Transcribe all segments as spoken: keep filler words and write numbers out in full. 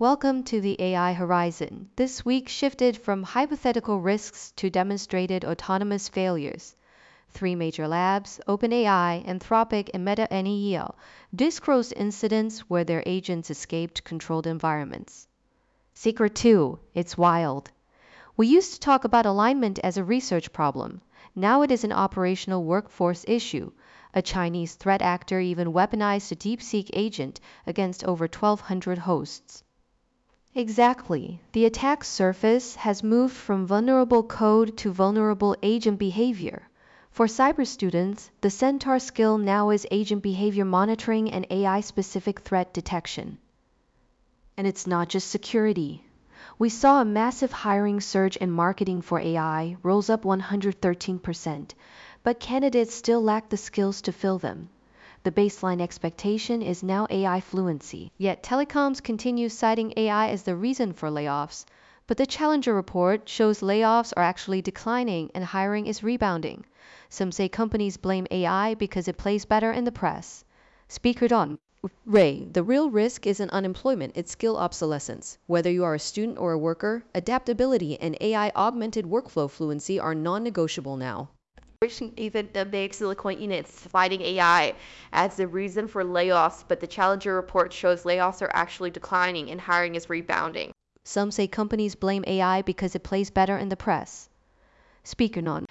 Welcome to the A I Horizon. This week shifted from hypothetical risks to demonstrated autonomous failures. Three major labs, OpenAI, Anthropic, and Meta N E L, disclosed incidents where their agents escaped controlled environments. Secret two, it's wild. We used to talk about alignment as a research problem. Now it is an operational workforce issue. A Chinese threat actor even weaponized a DeepSeek agent against over twelve hundred hosts. Exactly. The attack surface has moved from vulnerable code to vulnerable agent behavior. For cyber students, the Centaur skill now is agent behavior monitoring and A I-specific threat detection. And it's not just security. We saw a massive hiring surge in marketing for A I, rose up one hundred thirteen percent, but candidates still lack the skills to fill them. The baseline expectation is now A I fluency. Yet telecoms continue citing A I as the reason for layoffs, but the Challenger report shows layoffs are actually declining and hiring is rebounding. Some say companies blame A I because it plays better in the press. Speaker Don. Ray, the real risk isn't unemployment, it's skill obsolescence. Whether you are a student or a worker, adaptability and A I-augmented workflow fluency are non-negotiable now. Even the big Silicon units citing A I as the reason for layoffs, but the Challenger report shows layoffs are actually declining and hiring is rebounding. Some say companies blame A I because it plays better in the press. Speaker non.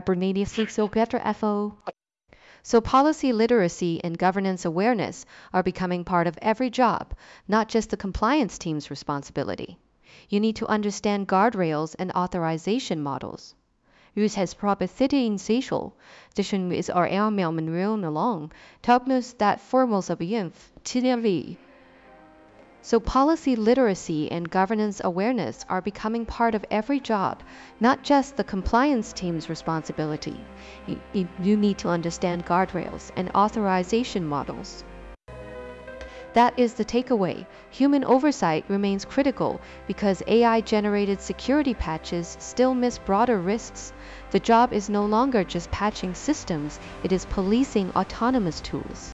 So policy literacy and governance awareness are becoming part of every job, not just the compliance team's responsibility. You need to understand guardrails and authorization models. Use has propensity in social. Dishon is our airmail manual along. Topnos that formals of inf. So policy literacy and governance awareness are becoming part of every job, not just the compliance team's responsibility. You, you need to understand guardrails and authorization models. That is the takeaway. Human oversight remains critical because A I-generated security patches still miss broader risks. The job is no longer just patching systems, it is policing autonomous tools.